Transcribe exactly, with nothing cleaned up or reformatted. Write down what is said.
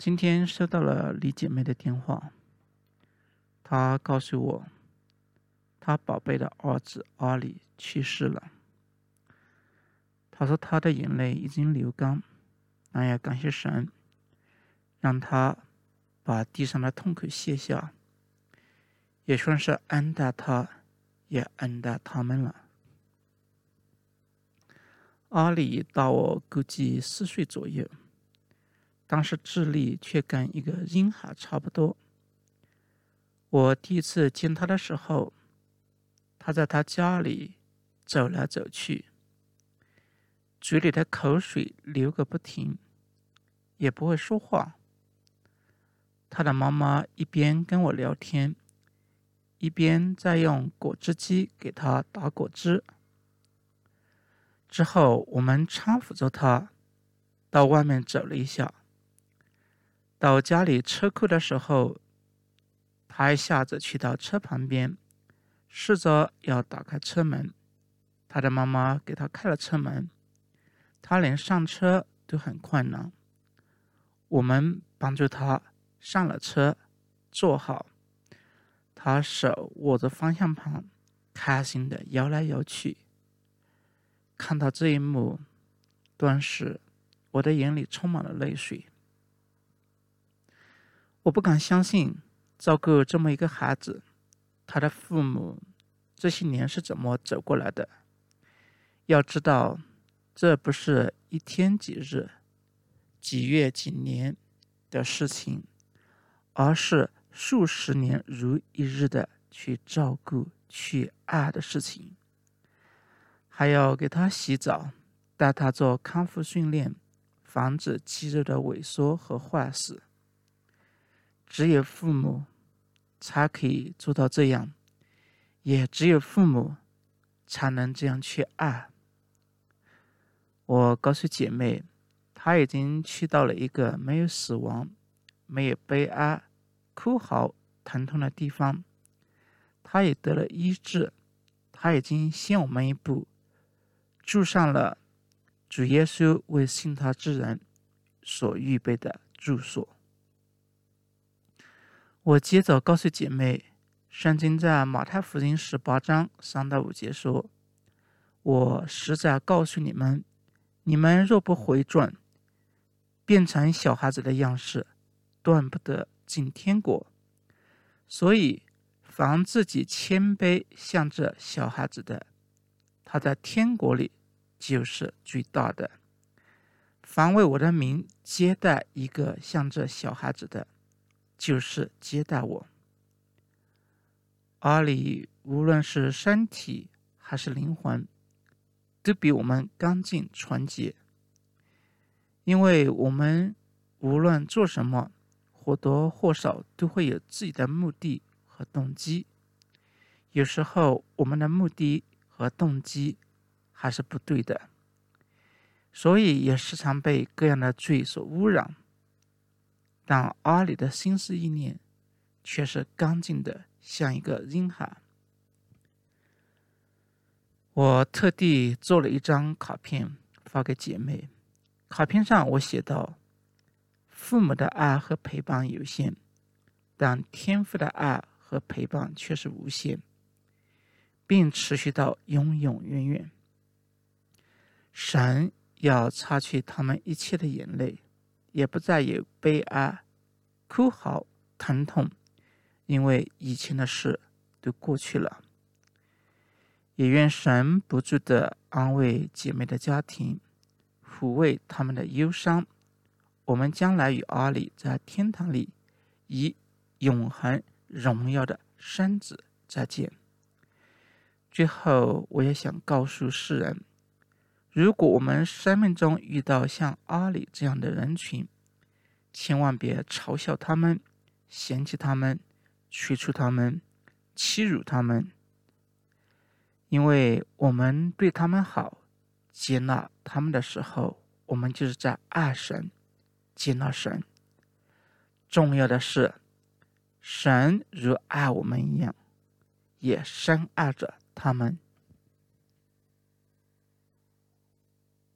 今天收到了李姐妹的电话，她告诉我，她宝贝的儿子阿里去世了。她说她的眼泪已经流干，那也感谢神，让她把地上的痛苦卸下，也算是恩待她，也恩待他们了。阿里大我估计四岁左右，当时智力却跟一个婴孩差不多。我第一次见他的时候，他在他家里走来走去，嘴里的口水流个不停，也不会说话。他的妈妈一边跟我聊天，一边在用果汁机给他打果汁。之后我们搀扶着他到外面走了一下，到家里车库的时候，他一下子去到车旁边，试着要打开车门，他的妈妈给他开了车门，他连上车都很困难。我们帮助他上了车，坐好，他手握着方向盘，开心地摇来摇去。看到这一幕，顿时我的眼里充满了泪水。我不敢相信，照顾这么一个孩子，他的父母这些年是怎么走过来的。要知道，这不是一天几日、几月几年的事情，而是数十年如一日的去照顾、去爱的事情。还要给他洗澡，带他做康复训练，防止肌肉的萎缩和坏死。只有父母才可以做到这样，也只有父母才能这样去爱。我告诉姐妹，她已经去到了一个没有死亡、没有悲哀、哭嚎、疼痛的地方，她也得了医治，她已经先我们一步住上了主耶稣为信他之人所预备的住所。我接着告诉姐妹，圣经在马太福音十八章三到五节说，我实在告诉你们，你们若不回转，变成小孩子的样式，断不得进天国。所以凡自己谦卑像这小孩子的，他在天国里就是最大的。凡为我的名接待一个像这小孩子的，就是接待我。阿里无论是身体还是灵魂，都比我们干净纯洁。因为我们无论做什么，或多或少都会有自己的目的和动机。有时候我们的目的和动机还是不对的，所以也时常被各样的罪所污染。但阿里的心思意念却是干净的，像一个婴孩。我特地做了一张卡片发给姐妹，卡片上我写道，父母的爱和陪伴有限，但天父的爱和陪伴却是无限，并持续到永永远远。神要擦去他们一切的眼泪，也不再有悲哀、哭嚎、疼痛，因为以前的事都过去了。也愿神不住地安慰姐妹的家庭，抚慰他们的忧伤。我们将来与阿里在天堂里以永恒荣耀的身子再见。最后，我也想告诉世人，如果我们生命中遇到像阿里这样的人群，千万别嘲笑他们、嫌弃他们、催促他们、欺辱他们，因为我们对他们好，接纳他们的时候，我们就是在爱神、接纳神。重要的是，神如爱我们一样，也深爱着他们。